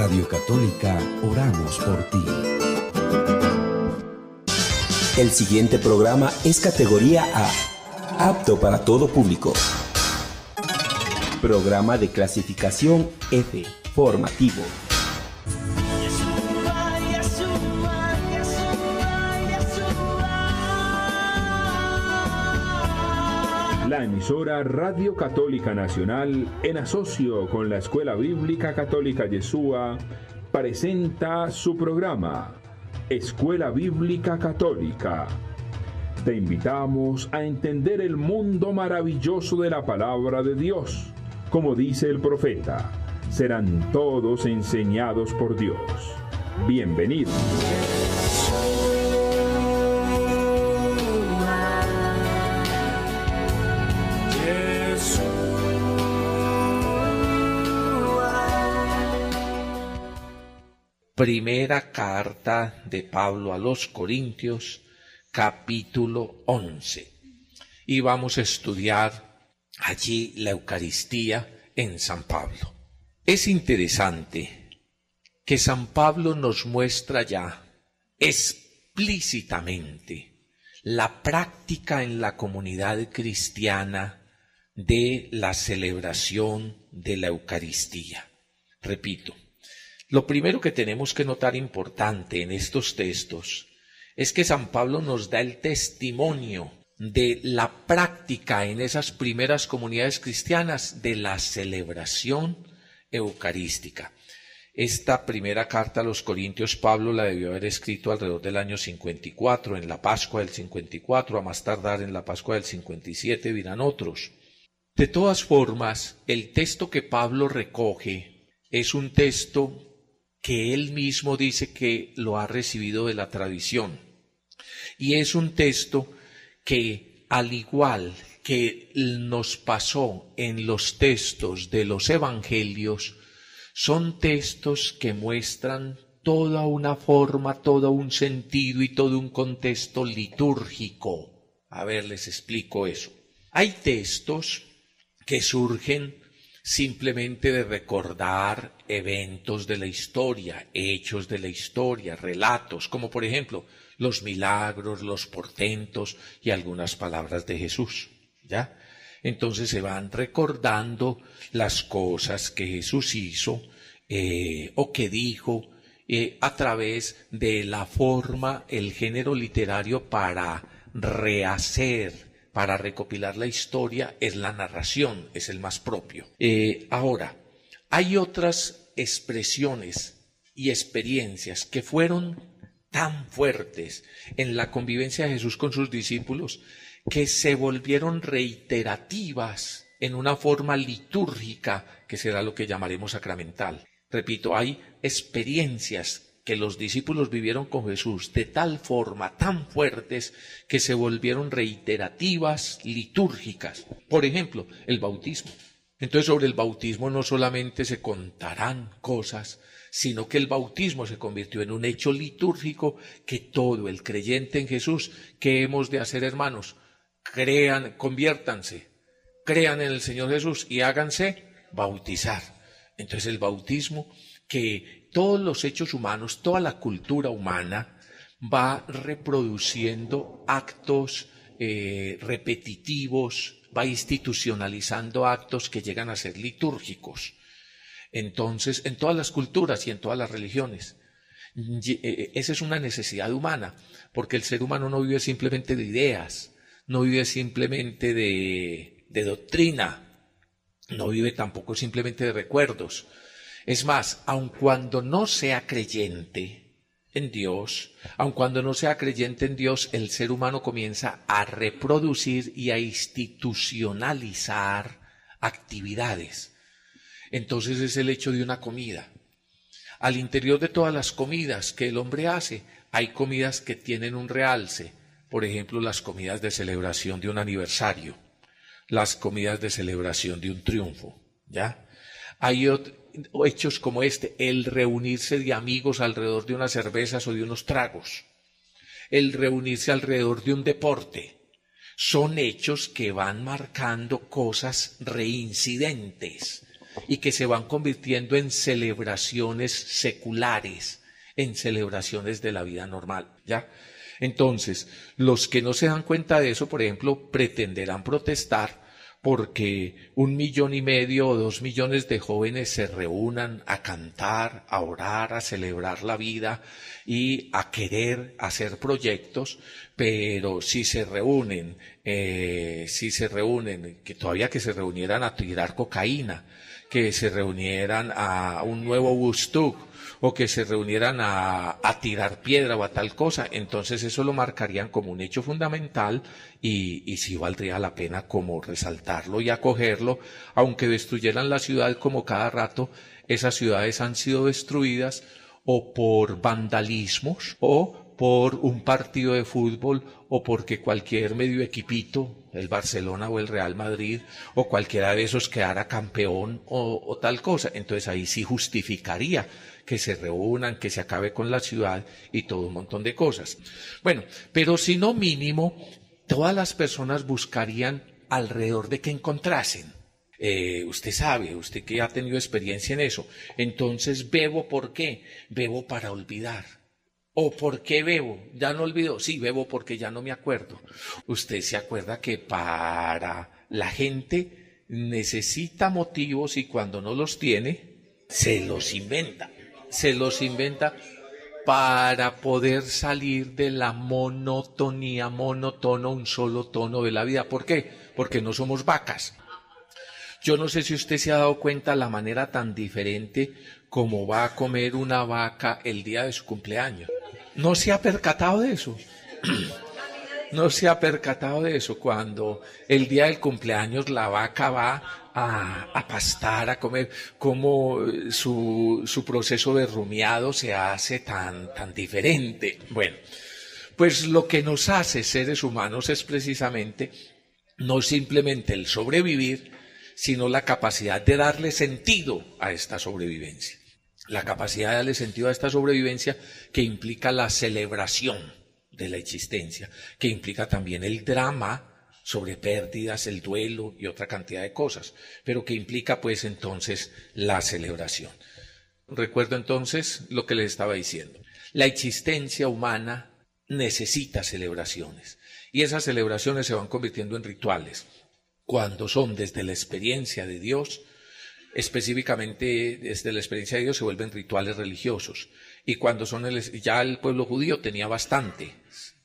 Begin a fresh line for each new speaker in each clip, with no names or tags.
Radio Católica, oramos por ti.
El siguiente programa es categoría A, apto para todo público. Programa de clasificación F, formativo.
La emisora Radio Católica Nacional, en asocio con la Escuela Bíblica Católica Yeshua, presenta su programa, Escuela Bíblica Católica. Te invitamos a entender el mundo maravilloso de la palabra de Dios. Como dice el profeta, serán todos enseñados por Dios. Bienvenidos.
Primera carta de Pablo a los Corintios, capítulo 11. Y vamos a estudiar allí la Eucaristía en San Pablo. Es interesante que San Pablo nos muestra ya explícitamente la práctica en la comunidad cristiana de la celebración de la Eucaristía. Repito, lo primero que tenemos que notar importante en estos textos es que San Pablo nos da el testimonio de la práctica en esas primeras comunidades cristianas de la celebración eucarística. Esta primera carta a los Corintios Pablo la debió haber escrito alrededor del año 54, en la Pascua del 54, a más tardar en la Pascua del 57 dirán otros. De todas formas, el texto que Pablo recoge es un texto que él mismo dice que lo ha recibido de la tradición. Y es un texto que, al igual que nos pasó en los textos de los evangelios, son textos que muestran toda una forma, todo un sentido y todo un contexto litúrgico. A ver, les explico eso. Hay textos que surgen simplemente de recordar eventos de la historia, hechos de la historia, relatos, como por ejemplo los milagros, los portentos y algunas palabras de Jesús, ¿ya? Entonces se van recordando las cosas que Jesús hizo o que dijo a través de la forma, el género literario para rehacer, para recopilar la historia, es la narración, es el más propio. Ahora, hay otras expresiones y experiencias que fueron tan fuertes en la convivencia de Jesús con sus discípulos que se volvieron reiterativas en una forma litúrgica que será lo que llamaremos sacramental. Repito, hay experiencias que los discípulos vivieron con Jesús de tal forma, tan fuertes, que se volvieron reiterativas, litúrgicas. Por ejemplo, el bautismo. Entonces, sobre el bautismo no solamente se contarán cosas, sino que el bautismo se convirtió en un hecho litúrgico que todo el creyente en Jesús, ¿qué hemos de hacer, hermanos? Crean, conviértanse, crean en el Señor Jesús y háganse bautizar. Entonces, el bautismo, que todos los hechos humanos, toda la cultura humana va reproduciendo actos repetitivos, va institucionalizando actos que llegan a ser litúrgicos. Entonces, en todas las culturas y en todas las religiones, esa es una necesidad humana, porque el ser humano no vive simplemente de ideas, no vive simplemente de doctrina, no vive tampoco simplemente de recuerdos. Es más, aun cuando no sea creyente en Dios, aun cuando no sea creyente en Dios, el ser humano comienza a reproducir y a institucionalizar actividades. Entonces es el hecho de una comida. Al interior de todas las comidas que el hombre hace, hay comidas que tienen un realce. Por ejemplo, las comidas de celebración de un aniversario, las comidas de celebración de un triunfo, ¿ya? Hay hechos como este, el reunirse de amigos alrededor de unas cervezas o de unos tragos, el reunirse alrededor de un deporte. Son hechos que van marcando cosas reincidentes. y que se van convirtiendo en celebraciones seculares, en celebraciones de la vida normal, ¿ya? Entonces, los que no se dan cuenta de eso, por ejemplo, pretenderán protestar porque 1,5 millones o 2 millones de jóvenes se reúnan a cantar, a orar, a celebrar la vida y a querer hacer proyectos, pero si se reúnen, que todavía que se reunieran a tirar cocaína, que se reunieran a un nuevo Woodstock, o que se reunieran a tirar piedra o a tal cosa, entonces eso lo marcarían como un hecho fundamental y sí valdría la pena como resaltarlo y acogerlo, aunque destruyeran la ciudad como cada rato, esas ciudades han sido destruidas o por vandalismos o por un partido de fútbol o porque cualquier medio equipito, el Barcelona o el Real Madrid o cualquiera de esos quedara campeón o tal cosa, entonces ahí sí justificaría que se reúnan, que se acabe con la ciudad y todo un montón de cosas. Bueno, pero si no mínimo, todas las personas buscarían alrededor de que encontrasen. Usted sabe, usted que ha tenido experiencia en eso, entonces bebo, ¿por qué? Bebo para olvidar. ¿O por qué bebo? ¿Ya no olvidó? Sí, bebo porque ya no me acuerdo. Usted se acuerda que para la gente necesita motivos y cuando no los tiene, se los inventa para poder salir de la monotonía, un solo tono de la vida. ¿Por qué? Porque no somos vacas. Yo no sé si usted se ha dado cuenta la manera tan diferente como va a comer una vaca el día de su cumpleaños. ¿No se ha percatado de eso? No se ha percatado de eso cuando el día del cumpleaños la vaca va a pastar, a comer, como su proceso de rumiado se hace tan diferente. Bueno, pues lo que nos hace seres humanos es precisamente no simplemente el sobrevivir, sino la capacidad de darle sentido a esta sobrevivencia. La capacidad de darle sentido a esta sobrevivencia que implica la celebración de la existencia, que implica también el drama sobre pérdidas, el duelo y otra cantidad de cosas, pero que implica pues entonces la celebración. Recuerdo entonces lo que les estaba diciendo. La existencia humana necesita celebraciones y esas celebraciones se van convirtiendo en rituales cuando son desde la experiencia de Dios, específicamente desde la experiencia de Dios se vuelven rituales religiosos y cuando son ya el pueblo judío tenía bastantes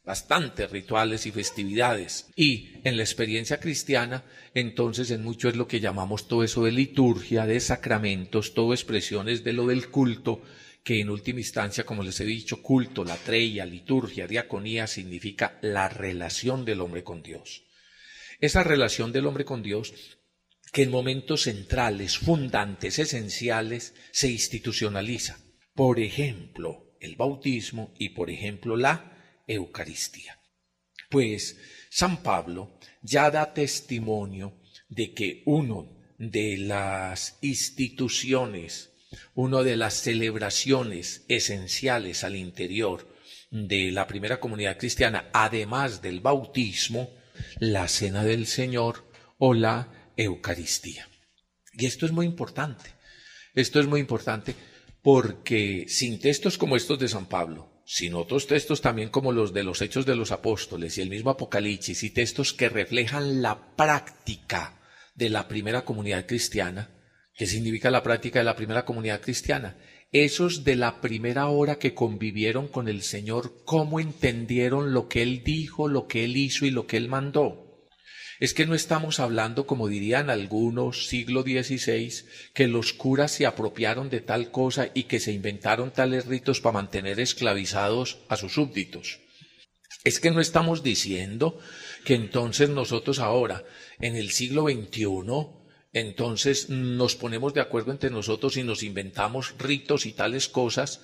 rituales y festividades. Y en la experiencia cristiana, entonces en mucho es lo que llamamos todo eso de liturgia, de sacramentos, todo expresiones de lo del culto, que en última instancia, como les he dicho, culto, latreia, liturgia, diaconía, significa la relación del hombre con Dios. Esa relación del hombre con Dios, que en momentos centrales, fundantes, esenciales, se institucionaliza. Por ejemplo, el bautismo y por ejemplo la Eucaristía. Pues San Pablo ya da testimonio de que una de las instituciones, una de las celebraciones esenciales al interior de la primera comunidad cristiana, además del bautismo, la Cena del Señor o la Eucaristía. Y esto es muy importante. Esto es muy importante porque sin textos como estos de San Pablo, sin otros textos también como los de los Hechos de los Apóstoles y el mismo Apocalipsis y textos que reflejan la práctica de la primera comunidad cristiana, ¿qué significa la práctica de la primera comunidad cristiana? Esos de la primera hora que convivieron con el Señor, cómo entendieron lo que Él dijo, lo que Él hizo y lo que Él mandó. Es que no estamos hablando, como dirían algunos, siglo XVI, que los curas se apropiaron de tal cosa y que se inventaron tales ritos para mantener esclavizados a sus súbditos. Es que no estamos diciendo que entonces nosotros ahora, en el siglo XXI, entonces nos ponemos de acuerdo entre nosotros y nos inventamos ritos y tales cosas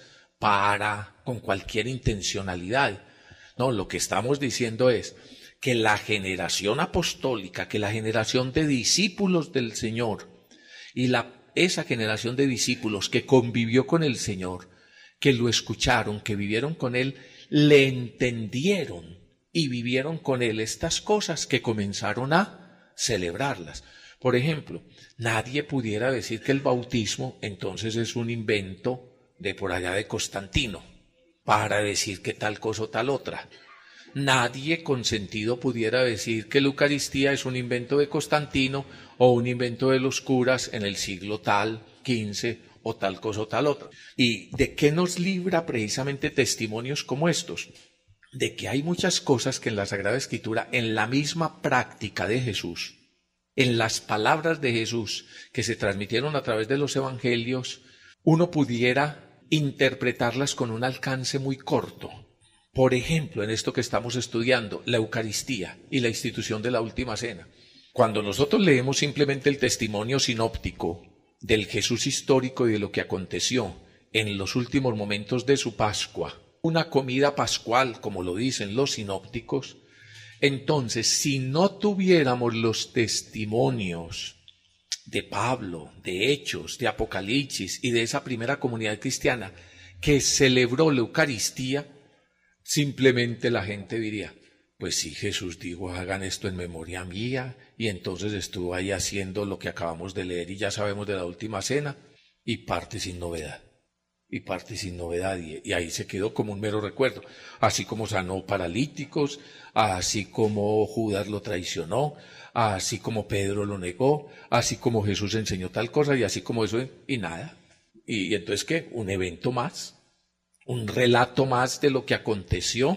con cualquier intencionalidad. No, lo que estamos diciendo es que la generación apostólica, que la generación de discípulos del Señor y esa generación de discípulos que convivió con el Señor, que lo escucharon, que vivieron con Él, le entendieron y vivieron con Él estas cosas que comenzaron a celebrarlas. Por ejemplo, nadie pudiera decir que el bautismo entonces es un invento de por allá de Constantino, para decir que tal cosa o tal otra. Nadie con sentido pudiera decir que la Eucaristía es un invento de Constantino o un invento de los curas en el siglo tal, 15 o tal cosa o tal otra. ¿Y de qué nos libra precisamente testimonios como estos? De que hay muchas cosas que en la Sagrada Escritura, en la misma práctica de Jesús, en las palabras de Jesús que se transmitieron a través de los evangelios, uno pudiera interpretarlas con un alcance muy corto. Por ejemplo, en esto que estamos estudiando, la Eucaristía y la institución de la Última Cena. Cuando nosotros leemos simplemente el testimonio sinóptico del Jesús histórico y de lo que aconteció en los últimos momentos de su Pascua, una comida pascual, como lo dicen los sinópticos, entonces, si no tuviéramos los testimonios de Pablo, de Hechos, de Apocalipsis y de esa primera comunidad cristiana que celebró la Eucaristía, simplemente la gente diría, pues sí, Jesús dijo, hagan esto en memoria mía, y entonces estuvo ahí haciendo lo que acabamos de leer y ya sabemos de la Última Cena, y parte sin novedad. Y ahí se quedó como un mero recuerdo, así como sanó paralíticos, así como Judas lo traicionó, así como Pedro lo negó, así como Jesús enseñó tal cosa y así como eso y nada. Y entonces ¿qué? Un evento más, un relato más de lo que aconteció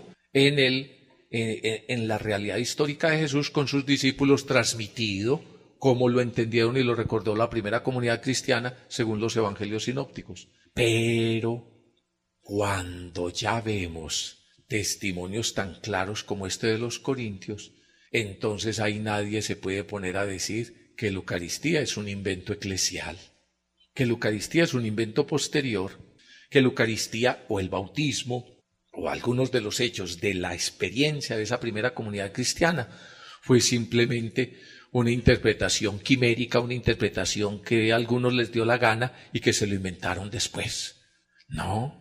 en la realidad histórica de Jesús con sus discípulos, transmitido como lo entendieron y lo recordó la primera comunidad cristiana según los evangelios sinópticos. Pero cuando ya vemos testimonios tan claros como este de los Corintios, entonces ahí nadie se puede poner a decir que la Eucaristía es un invento eclesial, que la Eucaristía es un invento posterior, que la Eucaristía o el bautismo o algunos de los hechos de la experiencia de esa primera comunidad cristiana fue simplemente una interpretación quimérica, una interpretación que a algunos les dio la gana y que se lo inventaron después. No,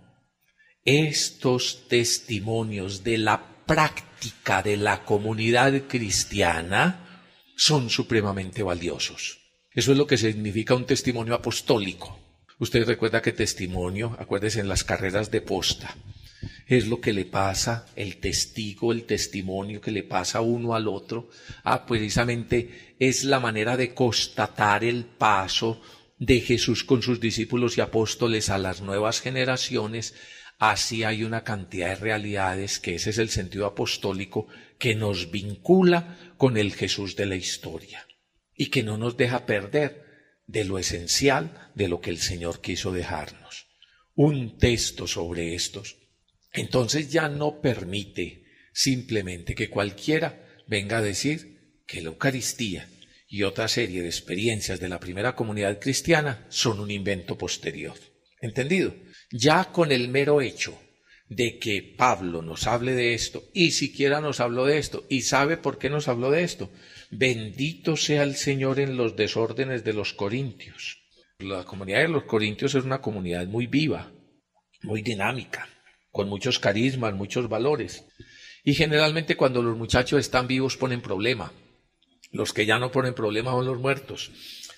estos testimonios de la práctica de la comunidad cristiana son supremamente valiosos. Eso es lo que significa un testimonio apostólico. Usted recuerda que testimonio, acuérdese en las carreras de posta, es lo que le pasa, el testigo, el testimonio que le pasa uno al otro. Precisamente es la manera de constatar el paso de Jesús con sus discípulos y apóstoles a las nuevas generaciones. Así hay una cantidad de realidades, que ese es el sentido apostólico, que nos vincula con el Jesús de la historia y que no nos deja perder de lo esencial de lo que el Señor quiso dejarnos. Un texto sobre estos entonces ya no permite simplemente que cualquiera venga a decir que la Eucaristía y otra serie de experiencias de la primera comunidad cristiana son un invento posterior. ¿Entendido? Ya con el mero hecho de que Pablo nos hable de esto, y siquiera nos habló de esto, y sabe por qué nos habló de esto. Bendito sea el Señor en los desórdenes de los corintios. La comunidad de los corintios es una comunidad muy viva, muy dinámica, con muchos carismas, muchos valores. Y generalmente cuando los muchachos están vivos ponen problema. Los que ya no ponen problema son los muertos.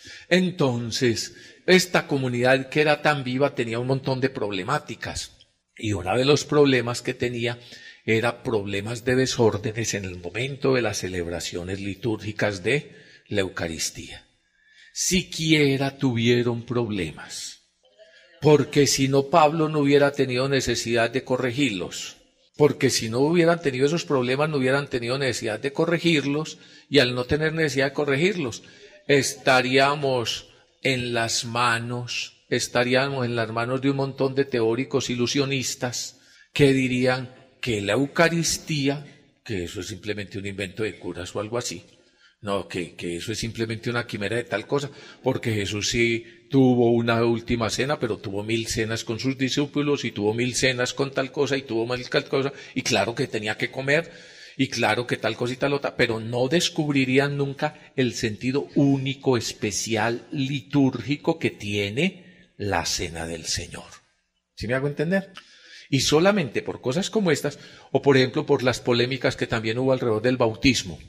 Entonces, esta comunidad que era tan viva tenía un montón de problemáticas. Y uno de los problemas que tenía era problemas de desórdenes en el momento de las celebraciones litúrgicas de la Eucaristía. Siquiera tuvieron problemas. Porque si no, Pablo no hubiera tenido necesidad de corregirlos. Porque si no hubieran tenido esos problemas, no hubieran tenido necesidad de corregirlos. Y al no tener necesidad de corregirlos, estaríamos en las manos de un montón de teóricos ilusionistas que dirían que la Eucaristía, que eso es simplemente un invento de curas o algo así. No, que eso es simplemente una quimera de tal cosa, porque Jesús sí tuvo una última cena, pero tuvo 1000 cenas con sus discípulos, y tuvo 1000 cenas con tal cosa, y tuvo 1000 tal cosa, y claro que tenía que comer, y claro que tal cosa y tal otra, pero no descubrirían nunca el sentido único, especial, litúrgico que tiene la cena del Señor. ¿Sí me hago entender? Y solamente por cosas como estas, o por ejemplo por las polémicas que también hubo alrededor del bautismo,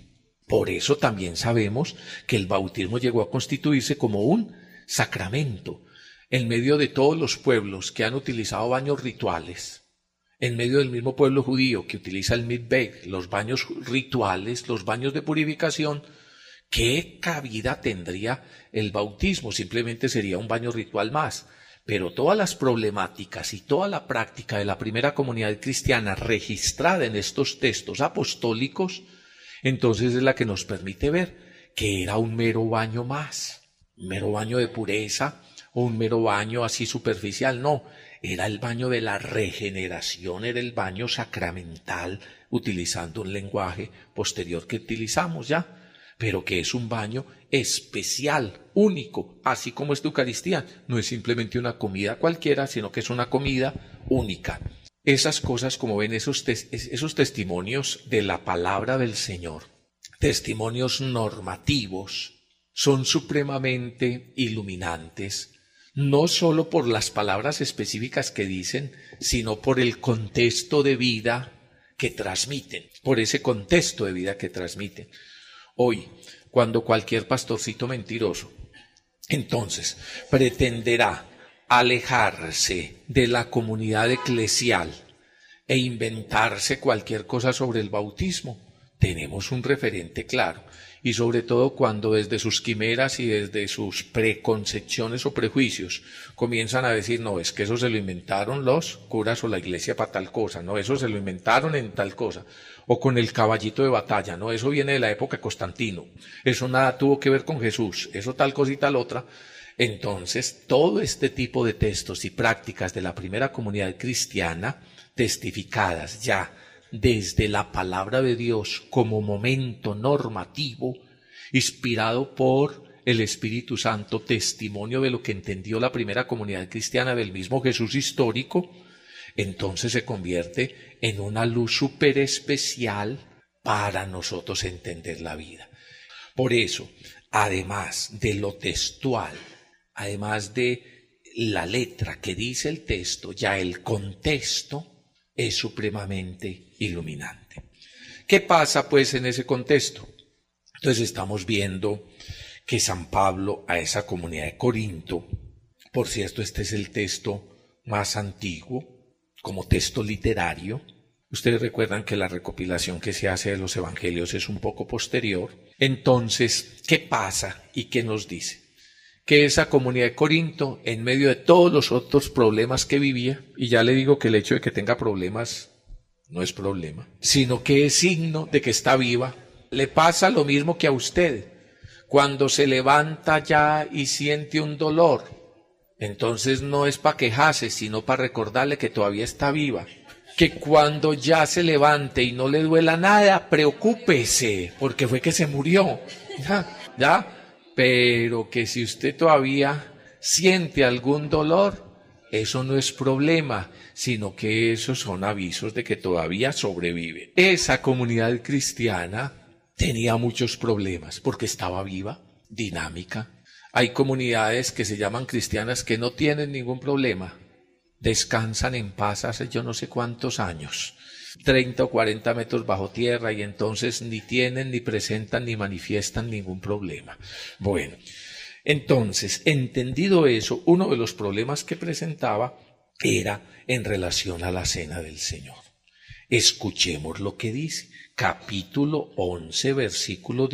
Por eso también sabemos que el bautismo llegó a constituirse como un sacramento en medio de todos los pueblos que han utilizado baños rituales, en medio del mismo pueblo judío que utiliza el mikveh, los baños rituales, los baños de purificación. ¿Qué cabida tendría el bautismo? Simplemente sería un baño ritual más. Pero todas las problemáticas y toda la práctica de la primera comunidad cristiana registrada en estos textos apostólicos, entonces es la que nos permite ver que era un mero baño más, un mero baño de pureza o un mero baño así superficial. No, era el baño de la regeneración, era el baño sacramental, utilizando un lenguaje posterior que utilizamos ya, pero que es un baño especial, único, así como es la Eucaristía. No es simplemente una comida cualquiera, sino que es una comida única. Esas cosas, como ven, esos testimonios de la palabra del Señor, testimonios normativos, son supremamente iluminantes, no solo por las palabras específicas que dicen, sino por el contexto de vida que transmiten, por ese contexto de vida que transmiten. Hoy, cuando cualquier pastorcito mentiroso, entonces, pretenderá alejarse de la comunidad eclesial e inventarse cualquier cosa sobre el bautismo, tenemos un referente claro. Y sobre todo cuando desde sus quimeras y desde sus preconcepciones o prejuicios comienzan a decir, no, es que eso se lo inventaron los curas o la iglesia para tal cosa, no, eso se lo inventaron en tal cosa, o con el caballito de batalla, no, eso viene de la época de Constantino, eso nada tuvo que ver con Jesús, eso tal cosa y tal otra. Entonces, todo este tipo de textos y prácticas de la primera comunidad cristiana, testificadas ya desde la palabra de Dios como momento normativo, inspirado por el Espíritu Santo, testimonio de lo que entendió la primera comunidad cristiana del mismo Jesús histórico, entonces se convierte en una luz súper especial para nosotros entender la vida. Por eso, además de lo textual, además de la letra que dice el texto, ya el contexto es supremamente iluminante. ¿Qué pasa pues en ese contexto? Entonces estamos viendo que San Pablo a esa comunidad de Corinto, por cierto, este es el texto más antiguo, como texto literario. Ustedes recuerdan que la recopilación que se hace de los evangelios es un poco posterior. Entonces, ¿qué pasa y qué nos dice? Que esa comunidad de Corinto, en medio de todos los otros problemas que vivía, y ya le digo que el hecho de que tenga problemas no es problema, sino que es signo de que está viva, le pasa lo mismo que a usted. Cuando se levanta ya y siente un dolor, entonces no es para quejarse, sino para recordarle que todavía está viva. Que cuando ya se levante y no le duela nada, preocúpese, porque fue que se murió. ¿Ya? Pero que si usted todavía siente algún dolor, eso no es problema, sino que esos son avisos de que todavía sobrevive. Esa comunidad cristiana tenía muchos problemas porque estaba viva, dinámica. Hay comunidades que se llaman cristianas que no tienen ningún problema, descansan en paz hace yo no sé cuántos años, 30 o 40 metros bajo tierra, y entonces ni tienen, ni presentan, ni manifiestan ningún problema. Bueno, entonces, entendido eso, uno de los problemas que presentaba era en relación a la cena del Señor. Escuchemos lo que dice, capítulo 11, versículo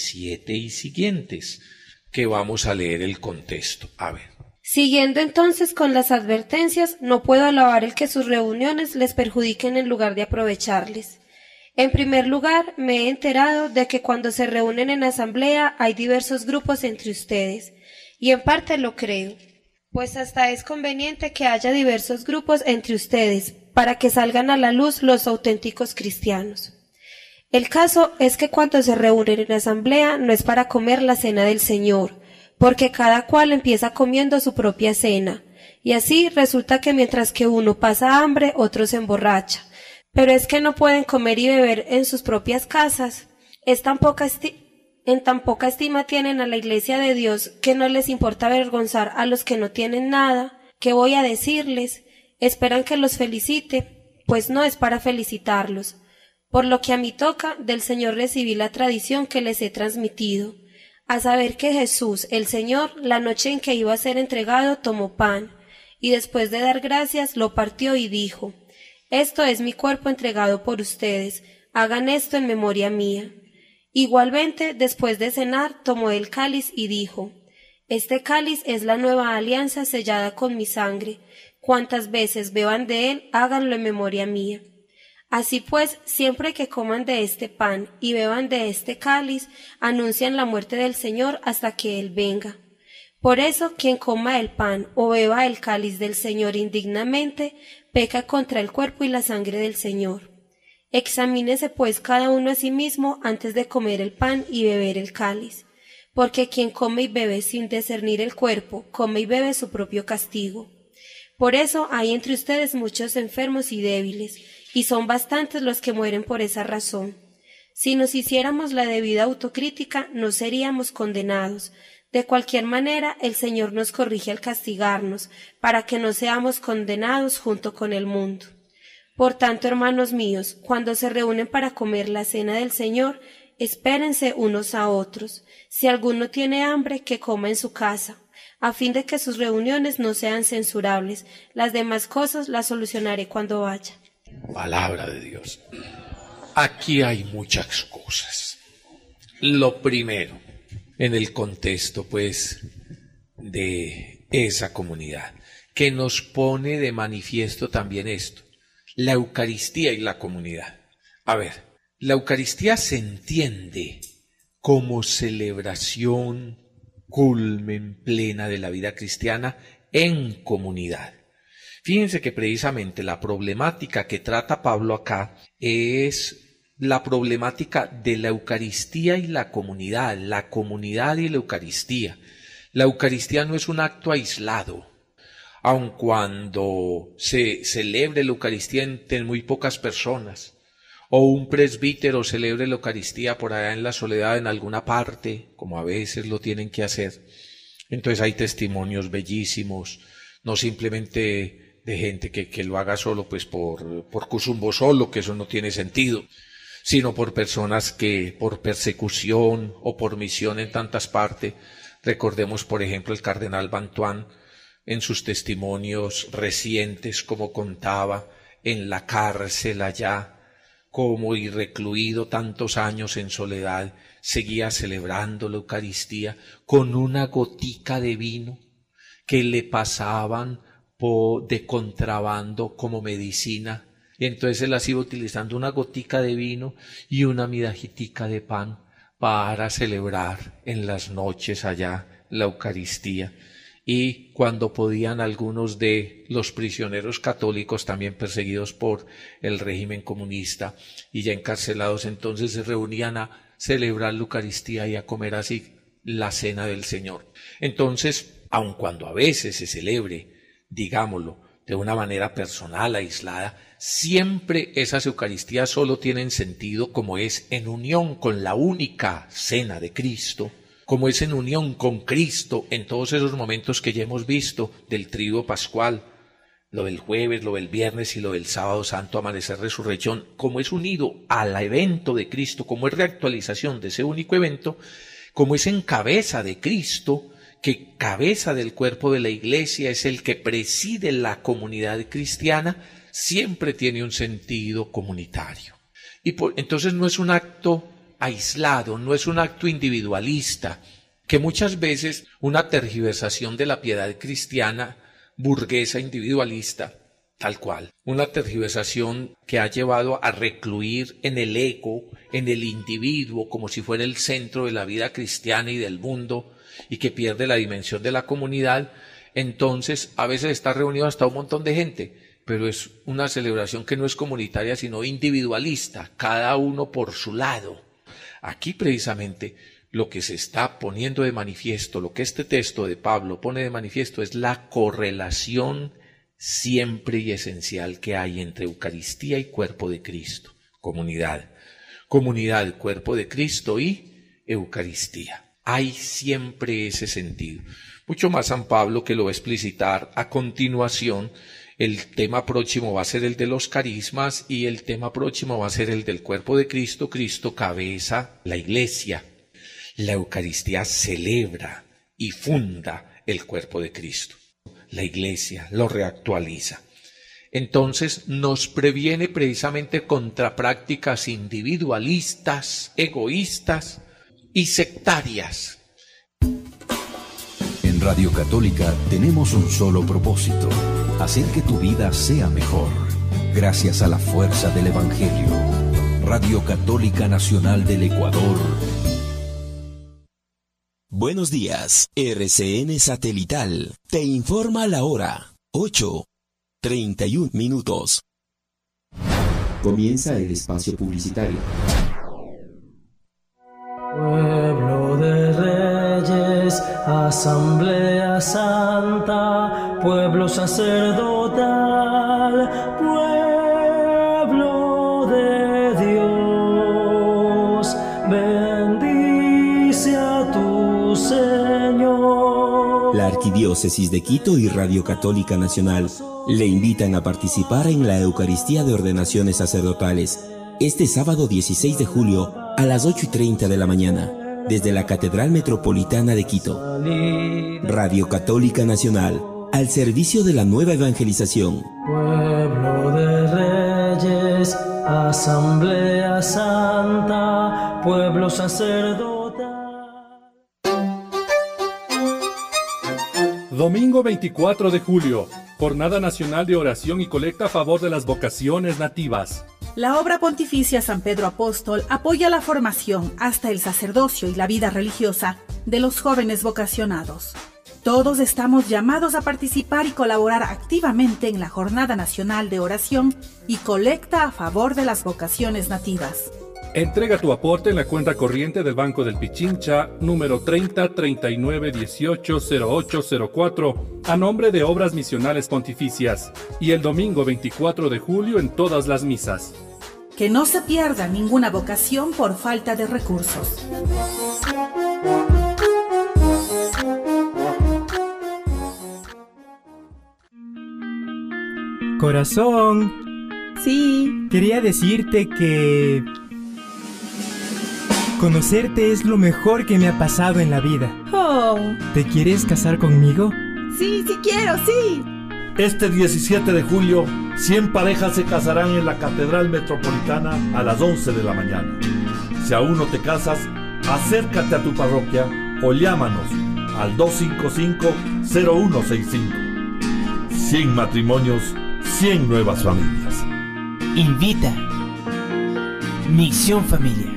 17 y siguientes, que vamos a leer el contexto. A ver.
Siguiendo entonces con las advertencias, no puedo alabar el que sus reuniones les perjudiquen en lugar de aprovecharles. En primer lugar, me he enterado de que cuando se reúnen en asamblea hay diversos grupos entre ustedes, y en parte lo creo, pues hasta es conveniente que haya diversos grupos entre ustedes, para que salgan a la luz los auténticos cristianos. El caso es que cuando se reúnen en asamblea no es para comer la cena del Señor, porque cada cual empieza comiendo su propia cena, y así resulta que mientras que uno pasa hambre, otro se emborracha. Pero es que no pueden comer y beber en sus propias casas. En tan poca estima tienen a la Iglesia de Dios que no les importa avergonzar a los que no tienen nada. ¿Qué voy a decirles? Esperan que los felicite, pues no es para felicitarlos. Por lo que a mí toca, del Señor recibí la tradición que les he transmitido, a saber que Jesús, el Señor, la noche en que iba a ser entregado, tomó pan, y después de dar gracias, lo partió y dijo: Esto es mi cuerpo entregado por ustedes, hagan esto en memoria mía. Igualmente, después de cenar, tomó el cáliz y dijo: Este cáliz es la nueva alianza sellada con mi sangre. Cuantas veces beban de él, háganlo en memoria mía. Así pues, siempre que coman de este pan y beban de este cáliz, anuncian la muerte del Señor hasta que Él venga. Por eso, quien coma el pan o beba el cáliz del Señor indignamente, peca contra el cuerpo y la sangre del Señor. Examínese pues cada uno a sí mismo antes de comer el pan y beber el cáliz, porque quien come y bebe sin discernir el cuerpo, come y bebe su propio castigo. Por eso hay entre ustedes muchos enfermos y débiles, y son bastantes los que mueren por esa razón. Si nos hiciéramos la debida autocrítica, no seríamos condenados. De cualquier manera, el Señor nos corrige al castigarnos, para que no seamos condenados junto con el mundo. Por tanto, hermanos míos, cuando se reúnen para comer la cena del Señor, espérense unos a otros. Si alguno tiene hambre, que coma en su casa, a fin de que sus reuniones no sean censurables. Las demás cosas las solucionaré cuando vaya.
Palabra de Dios. Aquí hay muchas cosas. Lo primero, en el contexto, pues, de esa comunidad, que nos pone de manifiesto también esto, la Eucaristía y la comunidad. A ver, la Eucaristía se entiende como celebración, culmen plena de la vida cristiana en comunidad. Fíjense que precisamente la problemática que trata Pablo acá es la problemática de la Eucaristía y la comunidad y la Eucaristía. La Eucaristía no es un acto aislado, aun cuando se celebre la Eucaristía entre muy pocas personas, o un presbítero celebre la Eucaristía por allá en la soledad en alguna parte, como a veces lo tienen que hacer. Entonces hay testimonios bellísimos, no simplemente de gente que lo haga solo pues por cusumbo solo, que eso no tiene sentido, sino por personas que por persecución o por misión en tantas partes. Recordemos, por ejemplo, el cardenal Bantuán en sus testimonios recientes, como contaba en la cárcel allá, como y recluido tantos años en soledad, seguía celebrando la Eucaristía con una gotica de vino que le pasaban de contrabando como medicina, y entonces él las iba utilizando, una gotica de vino y una migajitica de pan para celebrar en las noches allá la Eucaristía. Y cuando podían, algunos de los prisioneros católicos también perseguidos por el régimen comunista y ya encarcelados, entonces se reunían a celebrar la Eucaristía y a comer así la cena del Señor. Entonces, aun cuando a veces se celebre, digámoslo, de una manera personal, aislada, siempre esas Eucaristías solo tienen sentido como es en unión con la única cena de Cristo, como es en unión con Cristo en todos esos momentos que ya hemos visto del triduo pascual, lo del jueves, lo del viernes y lo del sábado santo, amanecer, resurrección, como es unido al evento de Cristo, como es reactualización de ese único evento, como es en cabeza de Cristo, que cabeza del cuerpo de la Iglesia, es el que preside la comunidad cristiana, siempre tiene un sentido comunitario. Y entonces no es un acto aislado, no es un acto individualista, que muchas veces una tergiversación de la piedad cristiana burguesa individualista, tal cual, una tergiversación que ha llevado a recluir en el ego, en el individuo, como si fuera el centro de la vida cristiana y del mundo, y que pierde la dimensión de la comunidad. Entonces a veces está reunido hasta un montón de gente, pero es una celebración que no es comunitaria sino individualista, cada uno por su lado. Aquí precisamente lo que se está poniendo de manifiesto, lo que este texto de Pablo pone de manifiesto, es la correlación siempre y esencial que hay entre Eucaristía y cuerpo de Cristo. Comunidad, cuerpo de Cristo y Eucaristía. Hay siempre ese sentido. Mucho más San Pablo, que lo va a explicitar a continuación El tema próximo va a ser el de los carismas y el tema próximo va a ser el del cuerpo de Cristo. Cristo cabeza, la iglesia. La Eucaristía celebra y funda el cuerpo de Cristo. La iglesia lo reactualiza. Entonces nos previene precisamente contra prácticas individualistas, egoístas y sectarias.
En Radio Católica tenemos un solo propósito: hacer que tu vida sea mejor. Gracias a la fuerza del Evangelio. Radio Católica Nacional del Ecuador.
Buenos días, RCN Satelital te informa la hora 8:31. Comienza el espacio publicitario.
Pueblo de reyes, asamblea santa, pueblo sacerdotal, pueblo de Dios, bendice a tu Señor.
La Arquidiócesis de Quito y Radio Católica Nacional le invitan a participar en la Eucaristía de Ordenaciones Sacerdotales este sábado 16 de julio a las 8:30 de la mañana, desde la Catedral Metropolitana de Quito. Radio Católica Nacional, al servicio de la nueva evangelización.
Pueblo de reyes, asamblea santa, pueblo sacerdotal.
Domingo 24 de julio, Jornada Nacional de Oración y Colecta a favor de las vocaciones nativas.
La obra pontificia San Pedro Apóstol apoya la formación hasta el sacerdocio y la vida religiosa de los jóvenes vocacionados. Todos estamos llamados a participar y colaborar activamente en la Jornada Nacional de Oración y Colecta a favor de las vocaciones nativas.
Entrega tu aporte en la cuenta corriente del Banco del Pichincha, número 3039180804, a nombre de Obras Misionales Pontificias, y el domingo 24 de julio en todas las misas.
Que no se pierda ninguna vocación por falta de recursos.
Corazón.
Sí.
Quería decirte que conocerte es lo mejor que me ha pasado en la vida.
Oh.
¿Te quieres casar conmigo?
Sí, sí quiero, sí.
Este 17 de julio, 100 parejas se casarán en la Catedral Metropolitana a las 11 de la mañana. Si aún no te casas, acércate a tu parroquia o llámanos al 255-0165. 100 matrimonios, 100 nuevas familias.
Invita. Misión Familia.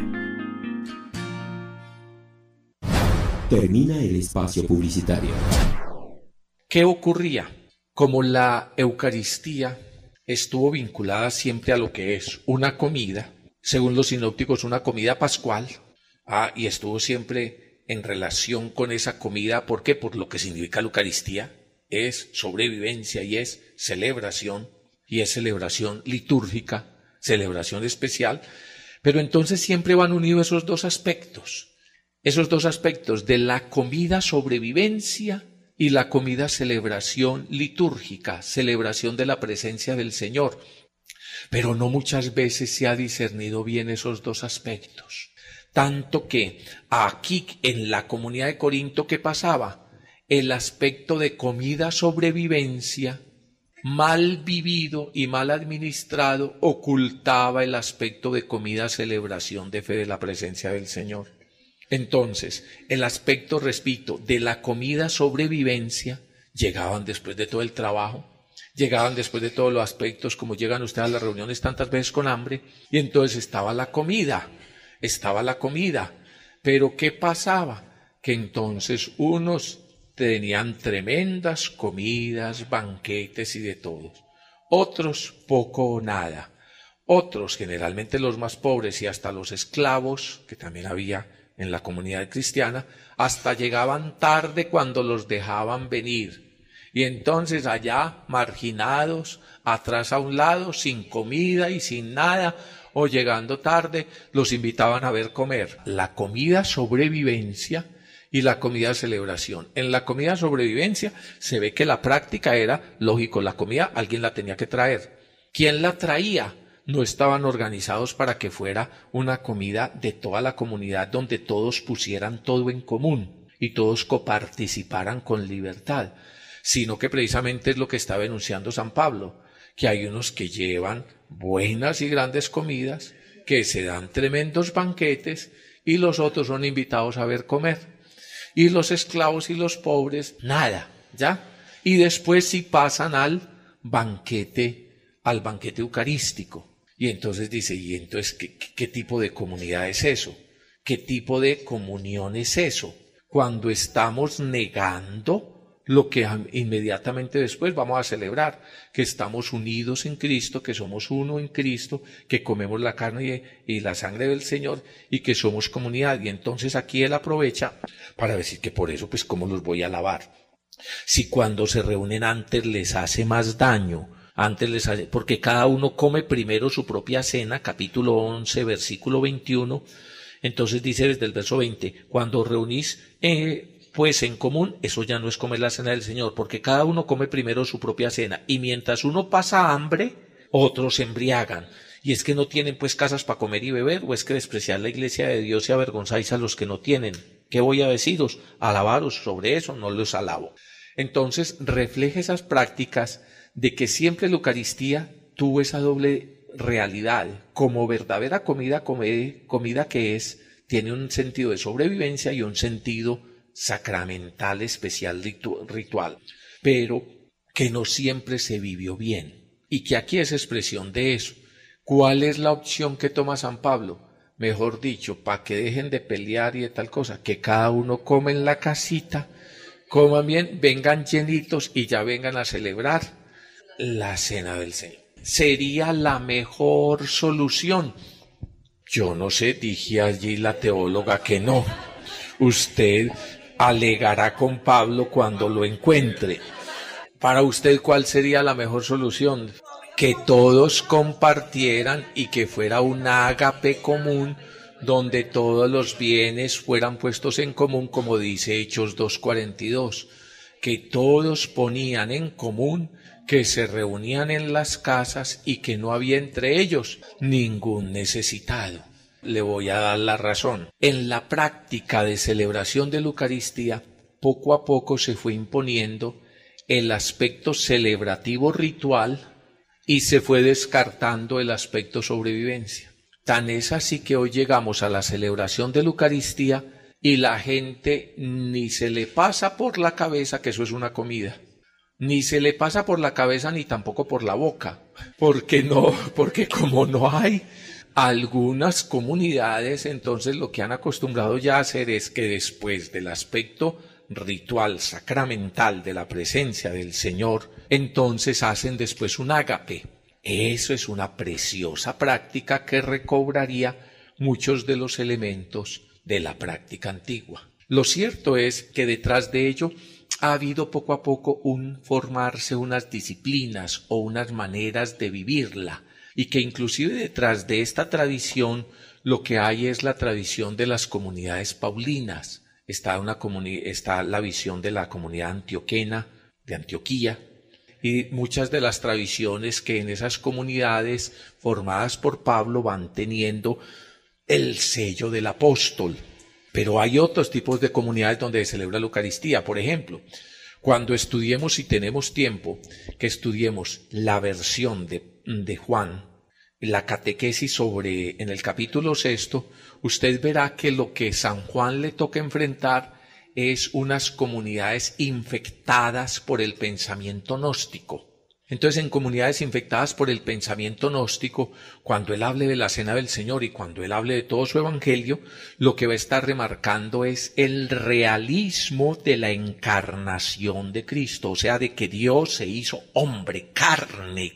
Termina el espacio publicitario.
¿Qué ocurría? Como la Eucaristía estuvo vinculada siempre a lo que es una comida, según los sinópticos una comida pascual, y estuvo siempre en relación con esa comida, ¿por qué? Por lo que significa la Eucaristía, es sobrevivencia y es celebración litúrgica, celebración especial, pero entonces siempre van unidos esos dos aspectos de la comida sobrevivencia y la comida celebración litúrgica, celebración de la presencia del Señor. Pero no muchas veces se ha discernido bien esos dos aspectos. Tanto que aquí en la comunidad de Corinto, ¿qué pasaba? El aspecto de comida sobrevivencia, mal vivido y mal administrado, ocultaba el aspecto de comida celebración de fe de la presencia del Señor. Entonces, el aspecto, repito, de la comida sobrevivencia, llegaban después de todo el trabajo, llegaban después de todos los aspectos, como llegan ustedes a las reuniones tantas veces con hambre, y entonces estaba la comida, pero ¿qué pasaba? Que entonces unos tenían tremendas comidas, banquetes y de todos, otros poco o nada, otros, generalmente los más pobres y hasta los esclavos, que también había en la comunidad cristiana, hasta llegaban tarde cuando los dejaban venir. Y entonces allá, marginados, atrás a un lado, sin comida y sin nada, o llegando tarde, los invitaban a ver comer. La comida sobrevivencia y la comida de celebración. En la comida de sobrevivencia se ve que la práctica era, lógico, la comida alguien la tenía que traer. ¿Quién la traía? No estaban organizados para que fuera una comida de toda la comunidad donde todos pusieran todo en común y todos coparticiparan con libertad, sino que precisamente es lo que estaba enunciando San Pablo, que hay unos que llevan buenas y grandes comidas, que se dan tremendos banquetes y los otros son invitados a ver comer. Y los esclavos y los pobres, nada, ¿ya? Y después sí pasan al banquete eucarístico. Y entonces dice, ¿y entonces qué tipo de comunidad es eso? ¿Qué tipo de comunión es eso? Cuando estamos negando lo que inmediatamente después vamos a celebrar, que estamos unidos en Cristo, que somos uno en Cristo, que comemos la carne y la sangre del Señor y que somos comunidad. Y entonces aquí él aprovecha para decir que por eso, pues, ¿cómo los voy a alabar? Si cuando se reúnen antes les hace más daño, porque cada uno come primero su propia cena, capítulo 11, versículo 21, entonces dice desde el verso 20, cuando reunís pues en común, eso ya no es comer la cena del Señor, porque cada uno come primero su propia cena, y mientras uno pasa hambre, otros se embriagan. Y es que no tienen pues casas para comer y beber, o es que despreciar la iglesia de Dios y avergonzáis a los que no tienen. ¿Qué voy a deciros? Alabaros sobre eso, no los alabo. Entonces refleja esas prácticas de que siempre la Eucaristía tuvo esa doble realidad, como verdadera comida que es, tiene un sentido de sobrevivencia y un sentido sacramental, especial, ritual, pero que no siempre se vivió bien, y que aquí es expresión de eso. ¿Cuál es la opción que toma San Pablo? Mejor dicho, para que dejen de pelear y de tal cosa, que cada uno come en la casita, coman bien, vengan llenitos y ya vengan a celebrar la cena del Señor. Sería la mejor solución. Yo no sé, dije allí la teóloga que no. Usted alegará con Pablo cuando lo encuentre. Para usted, ¿cuál sería la mejor solución? Que todos compartieran y que fuera un ágape común donde todos los bienes fueran puestos en común, como dice Hechos 2:42, que todos ponían en común, que se reunían en las casas y que no había entre ellos ningún necesitado. Le voy a dar la razón. En la práctica de celebración de la Eucaristía, poco a poco se fue imponiendo el aspecto celebrativo ritual y se fue descartando el aspecto sobrevivencia. Tan es así que hoy llegamos a la celebración de la Eucaristía y la gente ni se le pasa por la cabeza que eso es una comida, ni se le pasa por la cabeza ni tampoco por la boca, porque como no hay algunas comunidades, entonces lo que han acostumbrado ya a hacer es que después del aspecto ritual, sacramental de la presencia del Señor, entonces hacen después un ágape. Eso es una preciosa práctica que recobraría muchos de los elementos de la práctica antigua. Lo cierto es que detrás de ello ha habido poco a poco formarse unas disciplinas o unas maneras de vivirla, y que inclusive detrás de esta tradición lo que hay es la tradición de las comunidades paulinas. Está la visión de la comunidad antioquena, de Antioquía, y muchas de las tradiciones que en esas comunidades formadas por Pablo van teniendo el sello del apóstol. Pero hay otros tipos de comunidades donde se celebra la Eucaristía. Por ejemplo, cuando estudiemos, si tenemos tiempo, que estudiemos la versión de Juan, la catequesis en el capítulo 6, usted verá que lo que San Juan le toca enfrentar es unas comunidades infectadas por el pensamiento gnóstico. Entonces, en comunidades infectadas por el pensamiento gnóstico, cuando él hable de la Cena del Señor y cuando él hable de todo su evangelio, lo que va a estar remarcando es el realismo de la encarnación de Cristo, o sea, de que Dios se hizo hombre, carne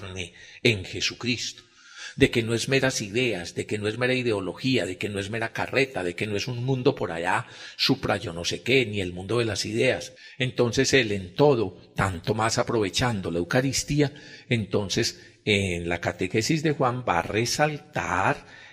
en Jesucristo. De que no es meras ideas, de que no es mera ideología, de que no es mera carreta, de que no es un mundo por allá, supra yo no sé qué, ni el mundo de las ideas. Entonces él en todo, tanto más aprovechando la Eucaristía, entonces en la catequesis de Juan va a resaltar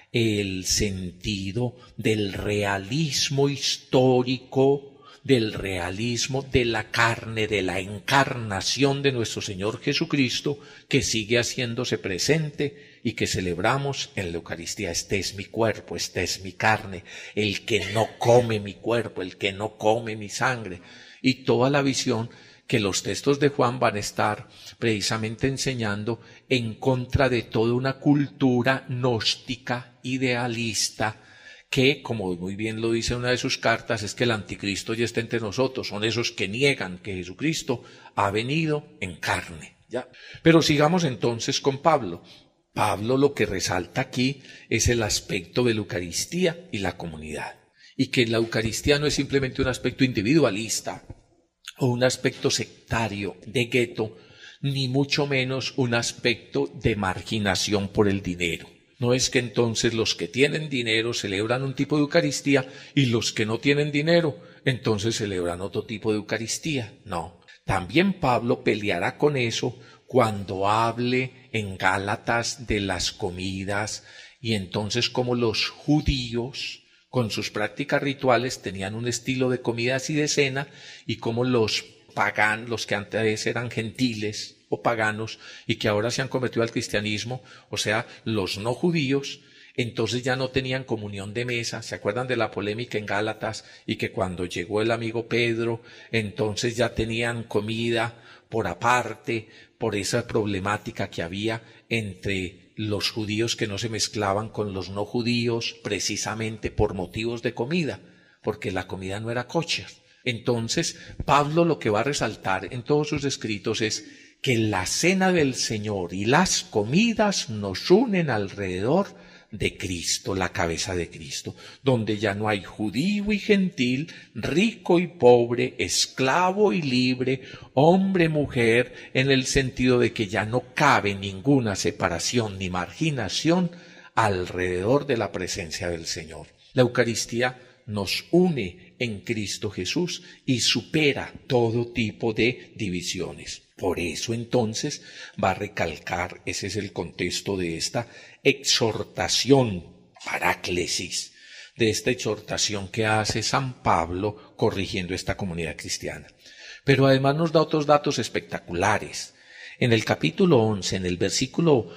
el sentido del realismo histórico, del realismo de la carne, de la encarnación de nuestro Señor Jesucristo, que sigue haciéndose presente y que celebramos en la Eucaristía. Este es mi cuerpo, esta es mi carne, el que no come mi cuerpo, el que no come mi sangre, y toda la visión que los textos de Juan van a estar precisamente enseñando en contra de toda una cultura gnóstica, idealista, que, como muy bien lo dice en una de sus cartas, es que el anticristo ya está entre nosotros, son esos que niegan que Jesucristo ha venido en carne, ¿ya? Pero sigamos entonces con Pablo. Pablo lo que resalta aquí es el aspecto de la Eucaristía y la comunidad, y que la Eucaristía no es simplemente un aspecto individualista, o un aspecto sectario de gueto, ni mucho menos un aspecto de marginación por el dinero. No es que entonces los que tienen dinero celebran un tipo de Eucaristía y los que no tienen dinero entonces celebran otro tipo de Eucaristía. No. También Pablo peleará con eso cuando hable en Gálatas de las comidas, y entonces como los judíos con sus prácticas rituales tenían un estilo de comidas y de cena, y como los paganos, los que antes eran gentiles o paganos y que ahora se han convertido al cristianismo, o sea, los no judíos, entonces ya no tenían comunión de mesa. ¿Se acuerdan de la polémica en Gálatas? Y que cuando llegó el amigo Pedro, entonces ya tenían comida por aparte, por esa problemática que había entre los judíos que no se mezclaban con los no judíos, precisamente por motivos de comida, porque la comida no era kosher. Entonces, Pablo lo que va a resaltar en todos sus escritos es que la cena del Señor y las comidas nos unen alrededor de Cristo, la cabeza de Cristo, donde ya no hay judío y gentil, rico y pobre, esclavo y libre, hombre, mujer, en el sentido de que ya no cabe ninguna separación ni marginación alrededor de la presencia del Señor. La Eucaristía nos une en Cristo Jesús y supera todo tipo de divisiones. Por eso entonces va a recalcar, ese es el contexto de esta exhortación, paráclesis, de esta exhortación que hace San Pablo corrigiendo esta comunidad cristiana. Pero además nos da otros datos espectaculares. En el capítulo 11, en el versículo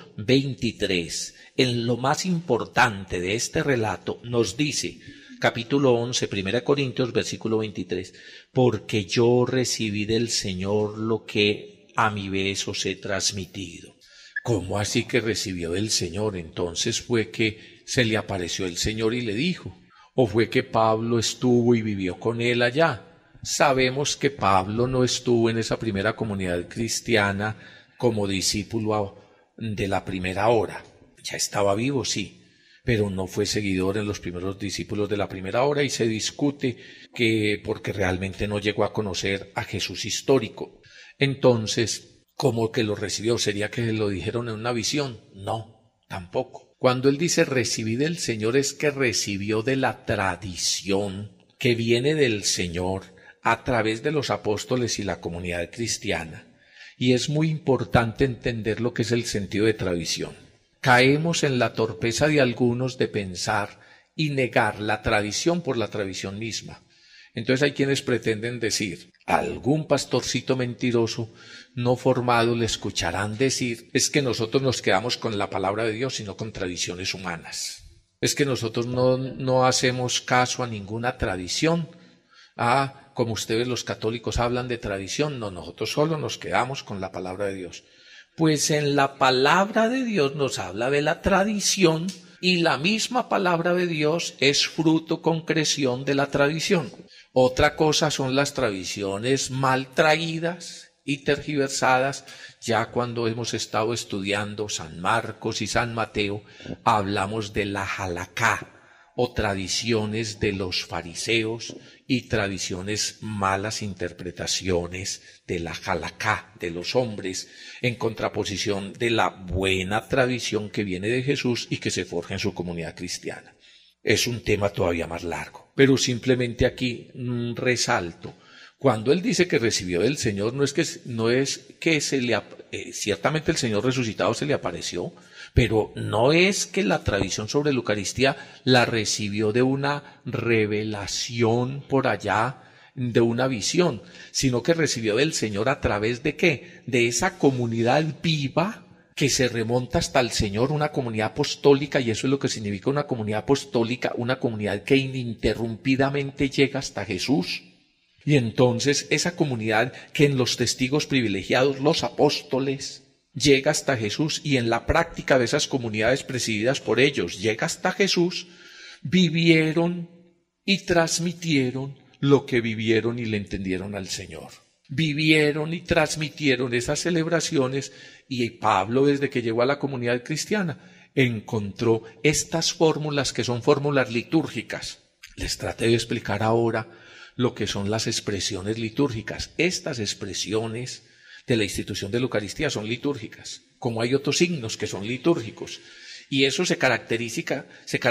23, en lo más importante de este relato, nos dice, capítulo 11, 1 Corintios, versículo 23, porque yo recibí del Señor lo que a mi vez os he transmitido. ¿Cómo así que recibió del Señor? Entonces fue que se le apareció el Señor y le dijo, ¿o fue que Pablo estuvo y vivió con él allá? Sabemos que Pablo no estuvo en esa primera comunidad cristiana como discípulo de la primera hora. Ya estaba vivo, sí, pero no fue seguidor en los primeros discípulos de la primera hora, y se discute que porque realmente no llegó a conocer a Jesús histórico. Entonces, ¿cómo que lo recibió? ¿Sería que lo dijeron en una visión? No, tampoco. Cuando él dice recibí del Señor, es que recibió de la tradición que viene del Señor a través de los apóstoles y la comunidad cristiana. Y es muy importante entender lo que es el sentido de tradición. Caemos en la torpeza de algunos de pensar y negar la tradición por la tradición misma. Entonces hay quienes pretenden decir, a algún pastorcito mentiroso no formado le escucharán decir, es que nosotros nos quedamos con la palabra de Dios, sino con tradiciones humanas. Es que nosotros no hacemos caso a ninguna tradición. Como ustedes los católicos hablan de tradición, no, nosotros solo nos quedamos con la palabra de Dios. Pues en la palabra de Dios nos habla de la tradición, y la misma palabra de Dios es fruto, concreción de la tradición. Otra cosa son las tradiciones mal traídas y tergiversadas. Ya cuando hemos estado estudiando San Marcos y San Mateo, hablamos de la halaká, o tradiciones de los fariseos, y tradiciones, malas interpretaciones de la halaká, de los hombres, en contraposición de la buena tradición que viene de Jesús y que se forja en su comunidad cristiana. Es un tema todavía más largo, pero simplemente aquí resalto. Cuando él dice que recibió del Señor, no es que se le ciertamente el Señor resucitado se le apareció, pero no es que la tradición sobre la Eucaristía la recibió de una revelación por allá, de una visión, sino que recibió del Señor a través de ¿qué? De esa comunidad viva que se remonta hasta el Señor, una comunidad apostólica, y eso es lo que significa una comunidad apostólica, una comunidad que ininterrumpidamente llega hasta Jesús. Y entonces esa comunidad que en los testigos privilegiados, los apóstoles, llega hasta Jesús, y en la práctica de esas comunidades presididas por ellos, llega hasta Jesús, vivieron y transmitieron lo que vivieron y le entendieron al Señor. Vivieron y transmitieron esas celebraciones, y Pablo, desde que llegó a la comunidad cristiana, encontró estas fórmulas que son fórmulas litúrgicas. Les traté de explicar ahora lo que son las expresiones litúrgicas. Estas expresiones de la institución de la Eucaristía son litúrgicas, como hay otros signos que son litúrgicos. Y eso se caracteriza,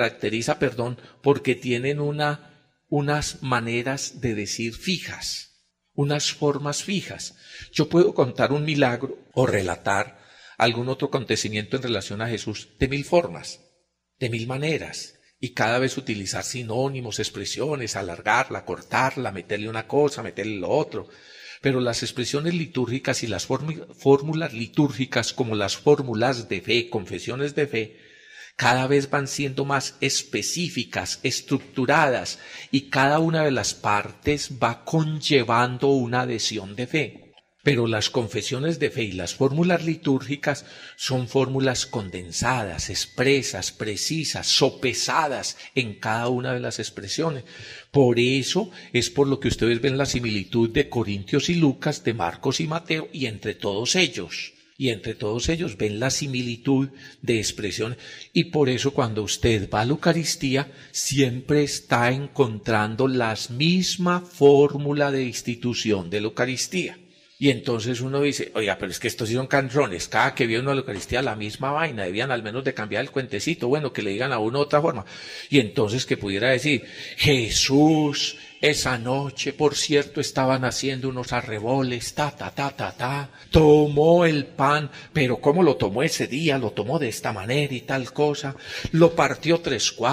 porque tienen unas maneras de decir fijas, unas formas fijas. Yo puedo contar un milagro o relatar algún otro acontecimiento en relación a Jesús de 1000 formas, de 1000 maneras, y cada vez utilizar sinónimos, expresiones, alargarla, cortarla, meterle una cosa, meterle lo otro. Pero las expresiones litúrgicas y las fórmulas litúrgicas, como las fórmulas de fe, confesiones de fe, cada vez van siendo más específicas, estructuradas, y cada una de las partes va conllevando una adhesión de fe. Pero las confesiones de fe y las fórmulas litúrgicas son fórmulas condensadas, expresas, precisas, sopesadas en cada una de las expresiones. Por eso es por lo que ustedes ven la similitud de Corintios y Lucas, de Marcos y Mateo, y entre todos ellos ven la similitud de expresión, y por eso cuando usted va a la Eucaristía siempre está encontrando la misma fórmula de institución de la Eucaristía. Y entonces uno dice, oiga, pero es que estos sí son canzones, cada que viene uno a la Eucaristía la misma vaina, debían al menos de cambiar el cuentecito, bueno, que le digan a uno de otra forma. Y entonces que pudiera decir, Jesús, esa noche, por cierto, estaban haciendo unos arreboles, tomó el pan, pero ¿cómo lo tomó ese día? Lo tomó de esta manera y tal cosa, lo partió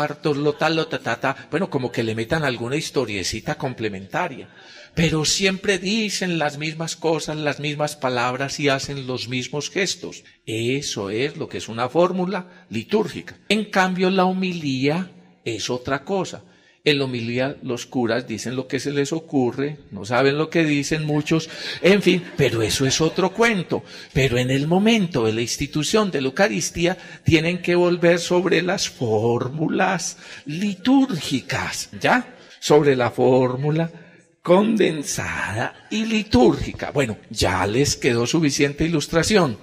3/4, bueno, como que le metan alguna historiecita complementaria. Pero siempre dicen las mismas cosas, las mismas palabras y hacen los mismos gestos. Eso es lo que es una fórmula litúrgica. En cambio, la homilía es otra cosa. En la homilía los curas dicen lo que se les ocurre, no saben lo que dicen muchos, en fin, pero eso es otro cuento. Pero en el momento de la institución de la Eucaristía tienen que volver sobre las fórmulas litúrgicas, ¿ya? Sobre la fórmula condensada y litúrgica. Bueno, ya les quedó suficiente ilustración.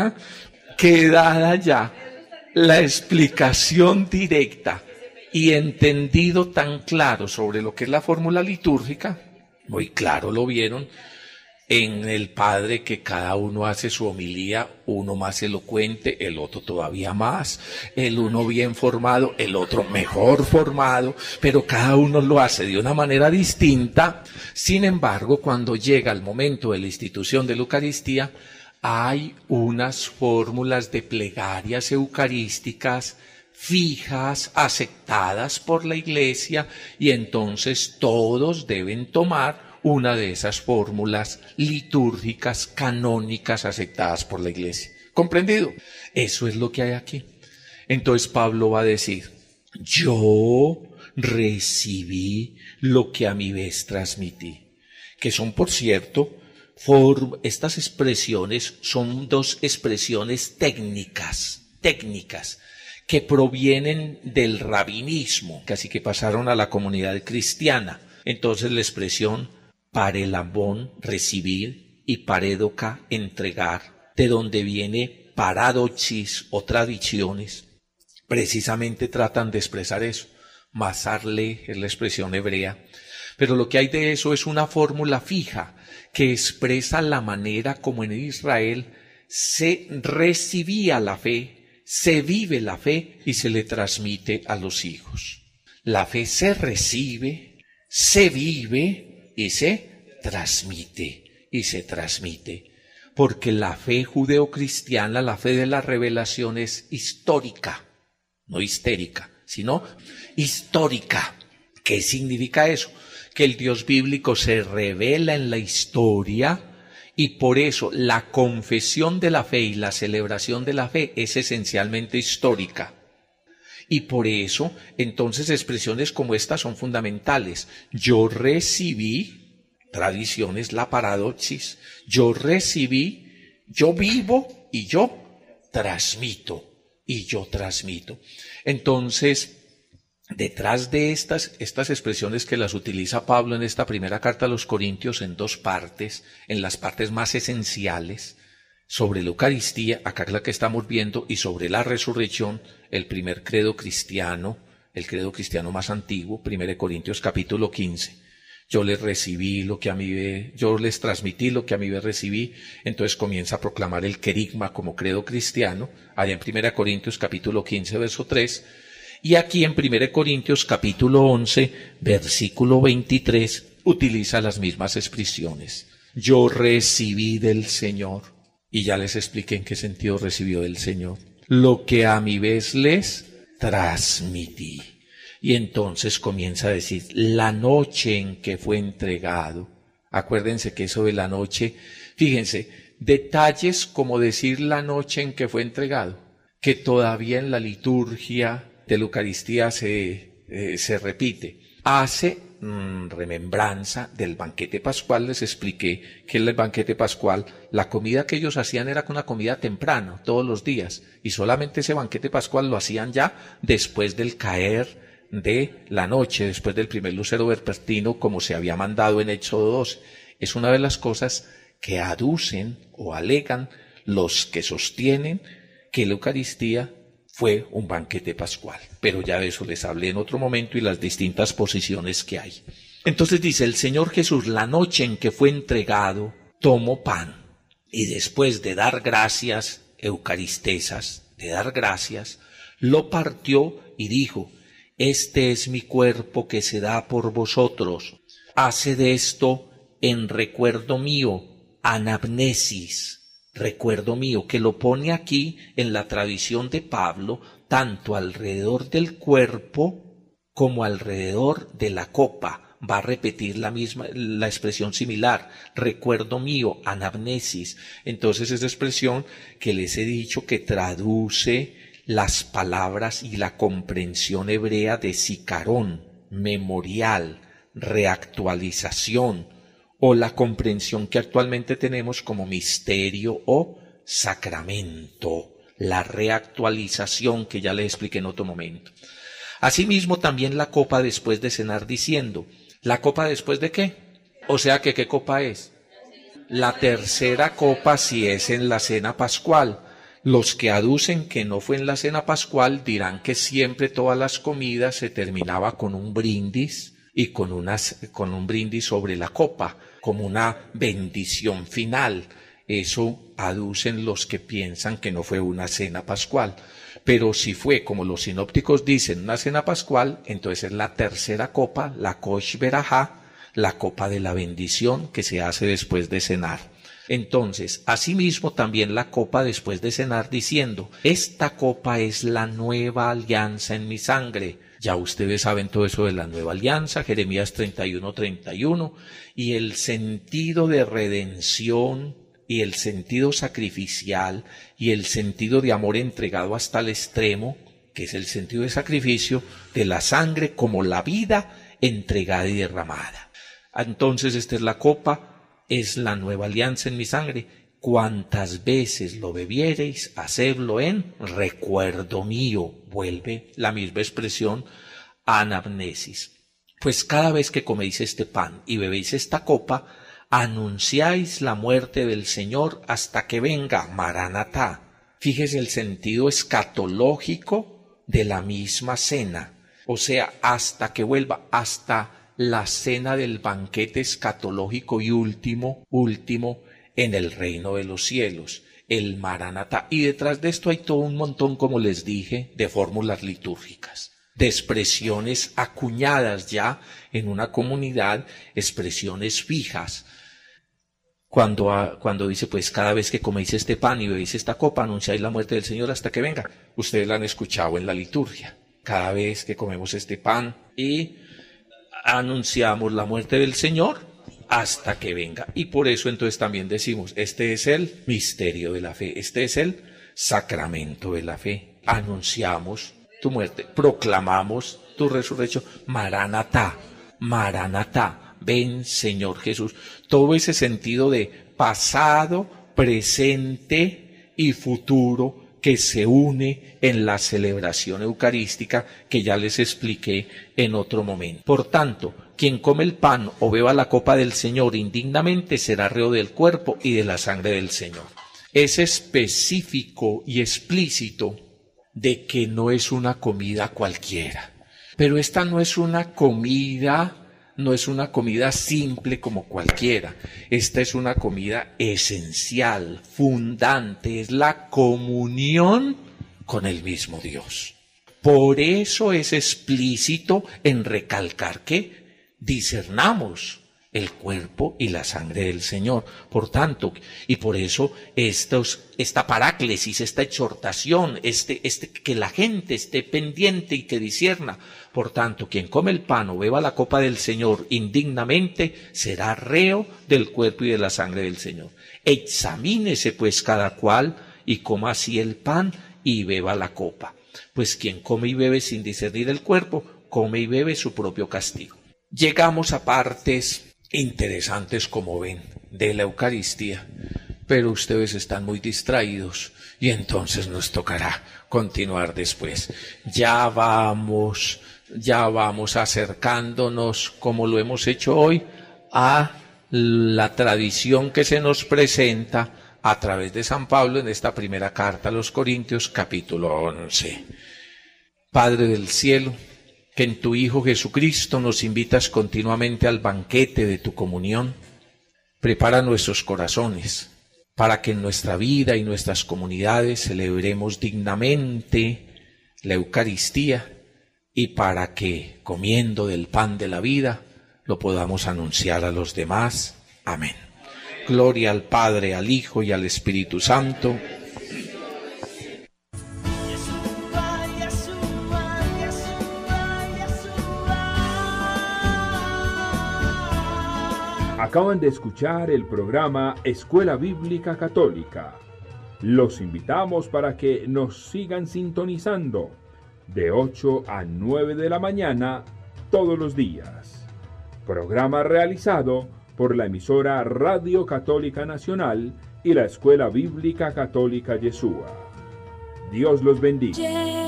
Quedada ya la explicación directa y entendido tan claro sobre lo que es la fórmula litúrgica, muy claro lo vieron en el padre, que cada uno hace su homilía, uno más elocuente, el otro todavía más, el uno bien formado, el otro mejor formado, pero cada uno lo hace de una manera distinta. Sin embargo, cuando llega el momento de la institución de la Eucaristía, hay unas fórmulas de plegarias eucarísticas fijas, aceptadas por la Iglesia, y entonces todos deben tomar una de esas fórmulas litúrgicas canónicas aceptadas por la Iglesia. ¿Comprendido? Eso es lo que hay aquí. Entonces Pablo va a decir, yo recibí lo que a mi vez transmití, que son, por cierto, estas expresiones son 2 expresiones técnicas, que provienen del rabinismo, que así que pasaron a la comunidad cristiana. Entonces la expresión parelambón, recibir, y parédoca, entregar, de donde viene paradoxis o tradiciones, precisamente tratan de expresar eso. Masarle es la expresión hebrea, pero lo que hay de eso es una fórmula fija que expresa la manera como en Israel se recibía la fe, se vive la fe y se le transmite a los hijos. La fe se recibe, se vive y se transmite. porque la fe judeocristiana, la fe de la revelación es histórica, no histérica, sino histórica. ¿Qué significa eso? Que el Dios bíblico se revela en la historia y por eso la confesión de la fe y la celebración de la fe es esencialmente histórica. Y por eso, entonces, expresiones como estas son fundamentales. Yo recibí, tradiciones, la paradoxis, yo recibí, yo vivo y yo transmito. Entonces, detrás de estas expresiones que las utiliza Pablo en esta primera carta a los Corintios en dos partes, en las partes más esenciales, sobre la Eucaristía, acá es la que estamos viendo, y sobre la resurrección, el primer credo cristiano, el credo cristiano más antiguo, 1 Corintios capítulo 15. Yo les transmití lo que a mi vez recibí. Entonces comienza a proclamar el querigma como credo cristiano, allá en 1 Corintios capítulo 15, verso 3, y aquí en 1 Corintios capítulo 11, versículo 23, utiliza las mismas expresiones. Yo recibí del Señor, y ya les expliqué en qué sentido recibió del Señor, lo que a mi vez les transmití. Y entonces comienza a decir, la noche en que fue entregado. Acuérdense que eso de la noche, fíjense, detalles como decir la noche en que fue entregado, que todavía en la liturgia de la Eucaristía se repite. Hace remembranza del banquete pascual. Les expliqué que en el banquete pascual la comida que ellos hacían era una comida temprano, todos los días, y solamente ese banquete pascual lo hacían ya después del caer de la noche, después del primer lucero vespertino, como se había mandado en Éxodo 2. Es una de las cosas que aducen o alegan los que sostienen que la Eucaristía fue un banquete pascual. Pero ya de eso les hablé en otro momento y las distintas posiciones que hay. Entonces dice, el Señor Jesús, la noche en que fue entregado, tomó pan y después de dar gracias, eucaristesas, de dar gracias, lo partió y dijo, este es mi cuerpo que se da por vosotros. Haced esto en recuerdo mío, anamnesis, recuerdo mío, que lo pone aquí en la tradición de Pablo, tanto alrededor del cuerpo como alrededor de la copa. Va a repetir la expresión similar, recuerdo mío, anamnesis. Entonces esa expresión que les he dicho que traduce las palabras y la comprensión hebrea de sicarón, memorial, reactualización, o la comprensión que actualmente tenemos como misterio o sacramento, la reactualización que ya les expliqué en otro momento. Asimismo también la copa después de cenar diciendo, ¿la copa después de qué? O sea que ¿qué copa es? La tercera copa si es en la cena pascual. Los que aducen que no fue en la cena pascual dirán que siempre todas las comidas se terminaba con un brindis y con un brindis sobre la copa, como una bendición final. Eso aducen los que piensan que no fue una cena pascual. Pero si fue, como los sinópticos dicen, una cena pascual, entonces es la tercera copa, la Kosh Berajá, la copa de la bendición que se hace después de cenar. Entonces, asimismo también la copa después de cenar diciendo, esta copa es la nueva alianza en mi sangre. Ya ustedes saben todo eso de la nueva alianza, Jeremías 31:31, y el sentido de redención y el sentido sacrificial y el sentido de amor entregado hasta el extremo, que es el sentido de sacrificio de la sangre como la vida entregada y derramada. Entonces esta es la copa, es la nueva alianza en mi sangre. Cuantas veces lo bebiereis, hacedlo en recuerdo mío. Vuelve la misma expresión, anamnesis. Pues cada vez que coméis este pan y bebéis esta copa, anunciáis la muerte del Señor hasta que venga, Maranatá. Fíjese el sentido escatológico de la misma cena. O sea, hasta que vuelva, hasta la cena del banquete escatológico y último en el reino de los cielos, el Maranatá. Y detrás de esto hay todo un montón, como les dije, de fórmulas litúrgicas, de expresiones acuñadas ya en una comunidad, expresiones fijas. cuando dice, pues cada vez que coméis este pan y bebéis esta copa, anunciáis la muerte del Señor hasta que venga. Ustedes la han escuchado en la liturgia. Cada vez que comemos este pan y anunciamos la muerte del Señor hasta que venga. Y por eso entonces también decimos, este es el misterio de la fe, este es el sacramento de la fe. Anunciamos tu muerte, proclamamos tu resurrección. Maranatá, Maranatá, ven Señor Jesús. Todo ese sentido de pasado, presente y futuro que se une en la celebración eucarística que ya les expliqué en otro momento. Por tanto, quien come el pan o beba la copa del Señor indignamente será reo del cuerpo y de la sangre del Señor. Es específico y explícito de que no es una comida cualquiera. Pero esta no es una comida simple como cualquiera. Esta es una comida esencial, fundante, es la comunión con el mismo Dios. Por eso es explícito en recalcar que discernamos el cuerpo y la sangre del Señor. Por tanto, y por eso esta paráclesis, esta exhortación, que la gente esté pendiente y que discierna. Por tanto, quien come el pan o beba la copa del Señor indignamente será reo del cuerpo y de la sangre del Señor. Examínese pues cada cual y coma así el pan y beba la copa. Pues quien come y bebe sin discernir el cuerpo, come y bebe su propio castigo. Llegamos a partes interesantes, como ven, de la Eucaristía, pero ustedes están muy distraídos y entonces nos tocará continuar después. Ya vamos acercándonos, como lo hemos hecho hoy, a la tradición que se nos presenta a través de San Pablo en esta primera carta a los Corintios, capítulo 11. Padre del cielo, que en tu Hijo Jesucristo nos invitas continuamente al banquete de tu comunión, prepara nuestros corazones para que en nuestra vida y nuestras comunidades celebremos dignamente la Eucaristía y para que, comiendo del pan de la vida, lo podamos anunciar a los demás. Amén. Gloria al Padre, al Hijo y al Espíritu Santo.
Acaban de escuchar el programa Escuela Bíblica Católica. Los invitamos para que nos sigan sintonizando de 8 a 9 de la mañana todos los días. Programa realizado por la emisora Radio Católica Nacional y la Escuela Bíblica Católica Yeshua. Dios los bendiga.